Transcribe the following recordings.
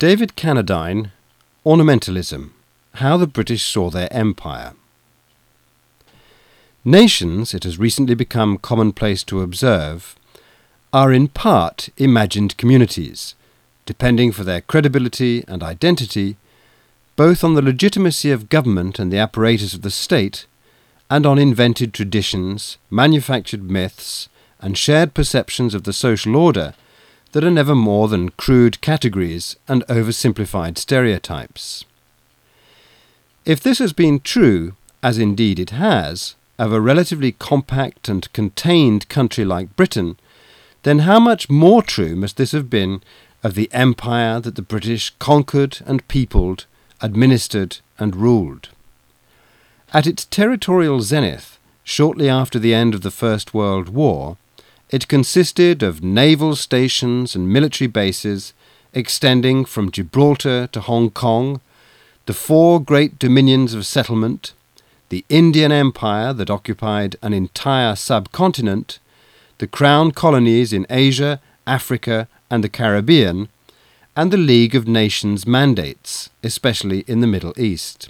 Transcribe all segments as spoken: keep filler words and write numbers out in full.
David Cannadine, Ornamentalism: How the British Saw Their Empire. Nations, it has recently become commonplace to observe, are in part imagined communities, depending for their credibility and identity both on the legitimacy of government and the apparatus of the state, and on invented traditions, manufactured myths, and shared perceptions of the social order that are never more than crude categories and oversimplified stereotypes. If this has been true, as indeed it has, of a relatively compact and contained country like Britain, then how much more true must this have been of the empire that the British conquered and peopled, administered and ruled? At its territorial zenith, shortly after the end of the First World War, it consisted of naval stations and military bases extending from Gibraltar to Hong Kong, the four great dominions of settlement, the Indian Empire that occupied an entire subcontinent, the Crown colonies in Asia, Africa and the Caribbean, and the League of Nations mandates, especially in the Middle East.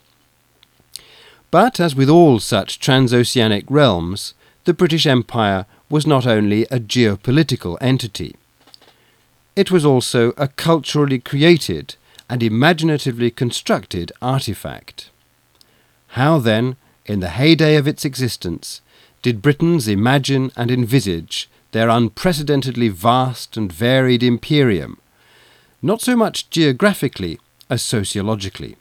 But, as with all such transoceanic realms, the British Empire was not only a geopolitical entity. It was also a culturally created and imaginatively constructed artifact. How, then, in the heyday of its existence, did Britons imagine and envisage their unprecedentedly vast and varied imperium, not so much geographically as sociologically?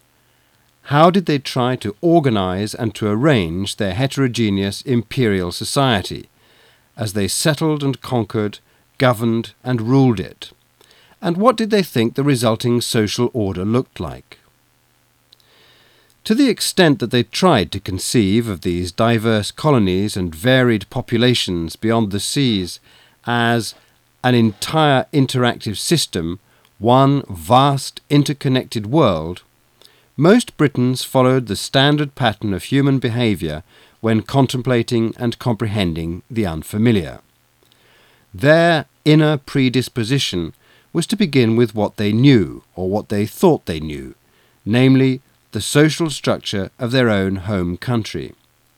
How did they try to organise and to arrange their heterogeneous imperial society, as they settled and conquered, governed and ruled it? And what did they think the resulting social order looked like? To the extent that they tried to conceive of these diverse colonies and varied populations beyond the seas as an entire interactive system, one vast interconnected world, most Britons followed the standard pattern of human behaviour when contemplating and comprehending the unfamiliar. Their inner predisposition was to begin with what they knew, or what they thought they knew, namely the social structure of their own home country.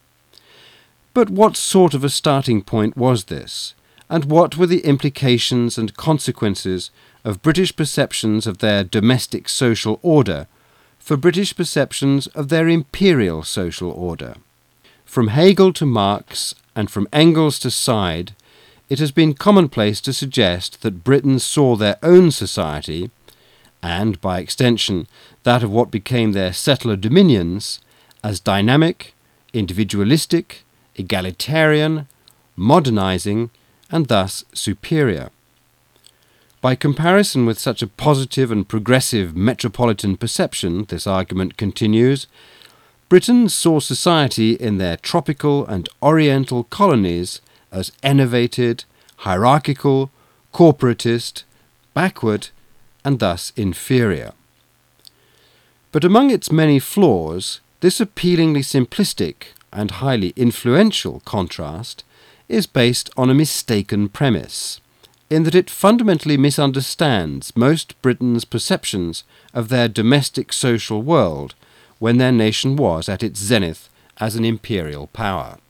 But what sort of a starting point was this, and what were the implications and consequences of British perceptions of their domestic social order for British perceptions of their imperial social order? From Hegel to Marx, and from Engels to Said, it has been commonplace to suggest that Britons saw their own society, and by extension that of what became their settler dominions, as dynamic, individualistic, egalitarian, modernising, and thus superior. By comparison with such a positive and progressive metropolitan perception, this argument continues, Britons saw society in their tropical and oriental colonies as enervated, hierarchical, corporatist, backward, and thus inferior. But among its many flaws, this appealingly simplistic and highly influential contrast is based on a mistaken premise, in that it fundamentally misunderstands most Britons' perceptions of their domestic social world when their nation was at its zenith as an imperial power.